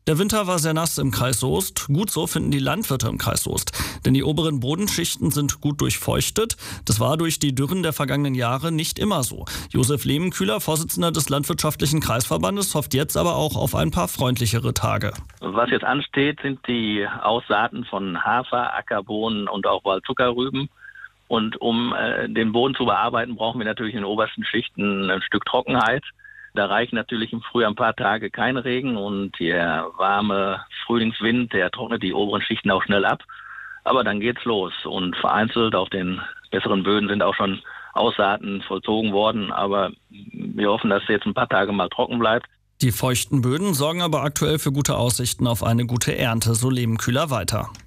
Der Winter war sehr nass im Kreis Soest. Gut so finden die Landwirte im Kreis Soest. Denn die oberen Bodenschichten sind gut durchfeuchtet. Das war durch die Dürren der vergangenen Jahre nicht immer so. Josef Lehmenkühler, Vorsitzender des Landwirtschaftlichen Kreisverbandes, hofft jetzt aber auch auf ein paar freundlichere Tage. Was jetzt ansteht, sind die Aussaaten von Hafer, Ackerbohnen und auch Waldzuckerrüben. Und um den Boden zu bearbeiten, brauchen wir natürlich in den obersten Schichten ein Stück Trockenheit. Da reichen natürlich im Frühjahr ein paar Tage kein Regen und der warme Frühlingswind, der trocknet die oberen Schichten auch schnell ab. Aber dann geht's los und vereinzelt auf den besseren Böden sind auch schon Aussaaten vollzogen worden. Aber wir hoffen, dass es jetzt ein paar Tage mal trocken bleibt. Die feuchten Böden sorgen aber aktuell für gute Aussichten auf eine gute Ernte, so Lehmenkühler weiter.